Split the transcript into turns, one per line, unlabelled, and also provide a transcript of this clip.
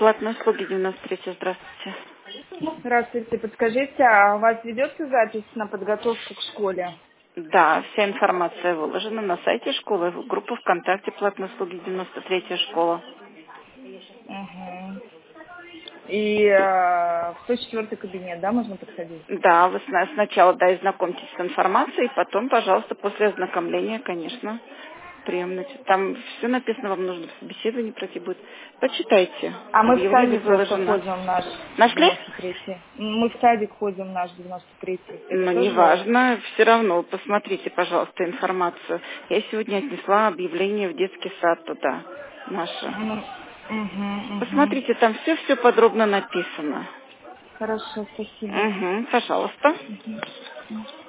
платные услуги 93. Здравствуйте.
Здравствуйте. Подскажите, а у вас ведется запись на подготовку к школе?
Да, вся информация выложена на сайте школы, в группу ВКонтакте платные услуги 93 школа.
Угу. И в 104 кабинет, да, можно подходить?
Да, вы сначала ознакомьтесь с информацией, потом, пожалуйста, после ознакомления, конечно, приемный. Там все написано, вам нужно в собеседовании пройти будет. Почитайте.
А мы в
Объявление
садик просто
выложено.
ходим наш
Нашли?
93-й. Мы в садик ходим наш 93-й. Это
Но
тоже?
неважно, все равно посмотрите, пожалуйста, информацию. Я сегодня отнесла объявление в детский сад туда, наше.
Ну, угу.
Посмотрите, там все подробно написано.
Хорошо, спасибо.
Угу, пожалуйста.
Мгм.